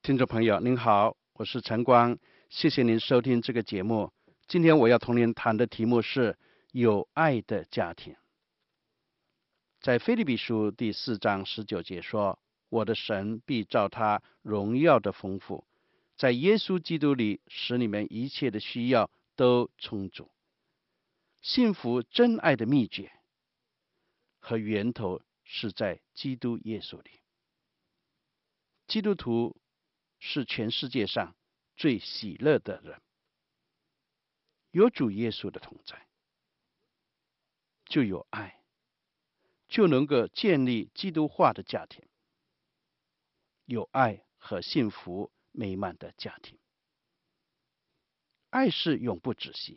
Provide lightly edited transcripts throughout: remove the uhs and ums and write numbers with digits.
听众朋友您好，我是陈光，谢谢您收听这个节目。今天我要同您谈的题目是有爱的家庭。在腓立比书第4章19节说，我的神必照他荣耀的丰富，在耶稣基督里使你们一切的需要都充足。幸福真爱的秘诀和源头是在基督耶稣里。基督徒是全世界上最喜乐的人，有主耶稣的同在，就有爱，就能够建立基督化的家庭，有爱和幸福美满的家庭。爱是永不止息。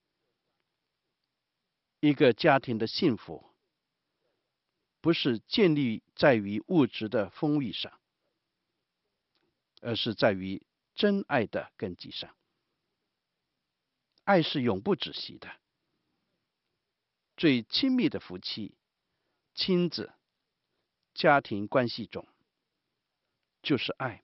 一个家庭的幸福不是建立在于物质的丰裕上，而是在于真爱的根基上。爱是永不止息的。最亲密的夫妻、亲子、家庭关系中，就是爱。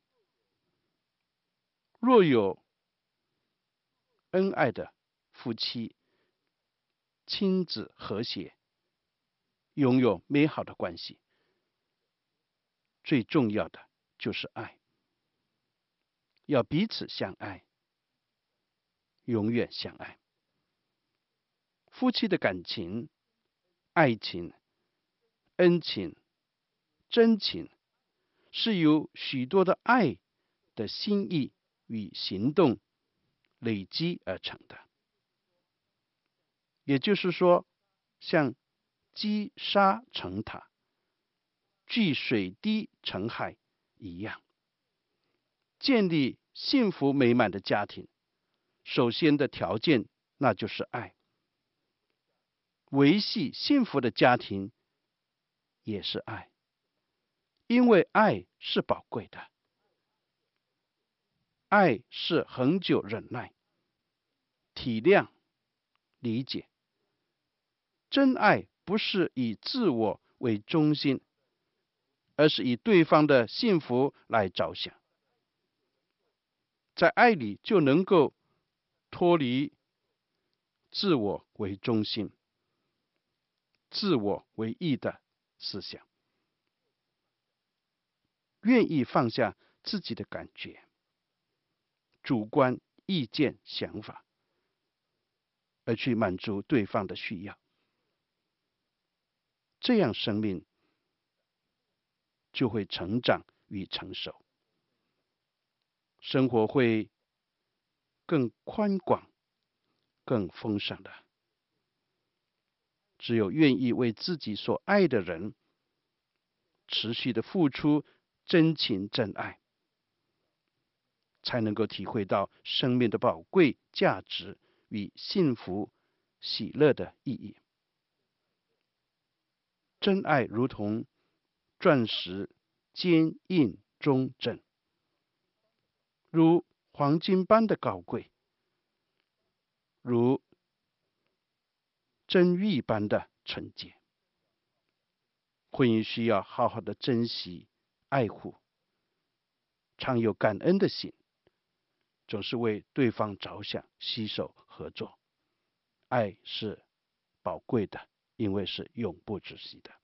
若有恩爱的夫妻、亲子和谐，拥有美好的关系，最重要的就是爱。要彼此相爱，永远相爱。夫妻的感情、爱情、恩情、真情，是由许多的爱的心意与行动累积而成的。也就是说，像积沙成塔、聚水滴成海一样，建立幸福美满的家庭，首先的条件那就是爱。维系幸福的家庭也是爱，因为爱是宝贵的。爱是恒久忍耐、体谅、理解。真爱不是以自我为中心，而是以对方的幸福来着想。在爱里就能够脱离自我为中心、自我为义的思想，愿意放下自己的感觉、主观意见、想法，而去满足对方的需要。这样生命就会成长与成熟，生活会更宽广、更丰盛的。只有愿意为自己所爱的人持续的付出真情真爱，才能够体会到生命的宝贵价值与幸福喜乐的意义。真爱如同钻石，坚硬忠贞，如黄金般的高贵，如真玉般的纯洁。婚姻需要好好的珍惜、爱护，常有感恩的心，总是为对方着想，携手合作。爱是宝贵的，因为是永不止息的。